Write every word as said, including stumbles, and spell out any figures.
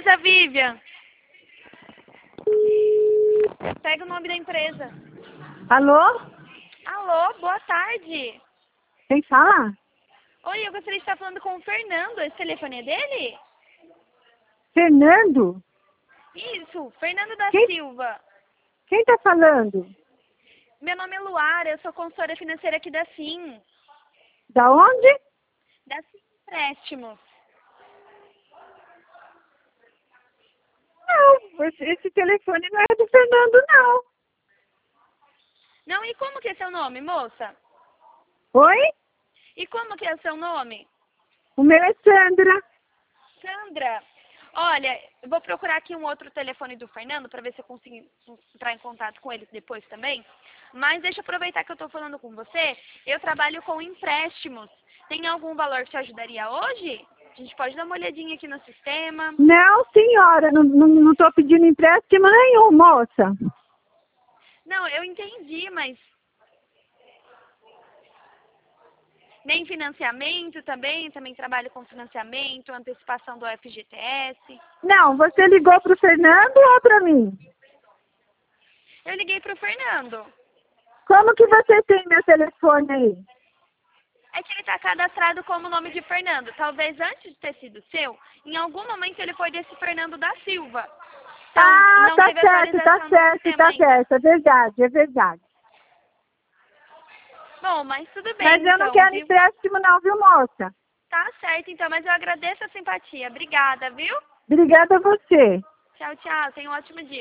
da Vivian. Pega o nome da empresa. Alô? Alô, boa tarde. Quem fala? Oi, eu gostaria de estar falando com o Fernando. Esse telefone é dele? Fernando? Isso, Fernando da Quem? Silva. Quem tá falando? Meu nome é Luara, eu sou consultora financeira aqui da Sim. Da onde? Da Sim Empréstimos. Não, esse, esse telefone não é do Fernando, não. Não, e como que é seu nome, moça? Oi? E como que é seu nome? O meu é Sandra. Sandra. Olha, eu vou procurar aqui um outro telefone do Fernando para ver se eu consigo entrar em contato com ele depois também. Mas deixa eu aproveitar que eu estou falando com você. Eu trabalho com empréstimos. Tem algum valor que te ajudaria hoje? A gente pode dar uma olhadinha aqui no sistema. Não, senhora, não, não, não tô pedindo empréstimo nenhum, moça. Não, eu entendi, mas... Nem financiamento também, também trabalho com financiamento, antecipação do F G T S. Não, você ligou pro Fernando ou pra mim? Eu liguei pro Fernando. Como que você tem meu telefone aí? É que ele está cadastrado como nome de Fernando. Talvez antes de ter sido seu, em algum momento ele foi desse Fernando da Silva. Então, Ah, não tá teve certo, tá atualização no certo, sistema tá ainda. certo, é verdade, é verdade. Bom, mas tudo bem, Mas eu não então, quero viu? empréstimo não, viu, moça? Tá certo, então, mas eu agradeço a simpatia. Obrigada, viu? Obrigada a você. Tchau, tchau. Tenha um ótimo dia.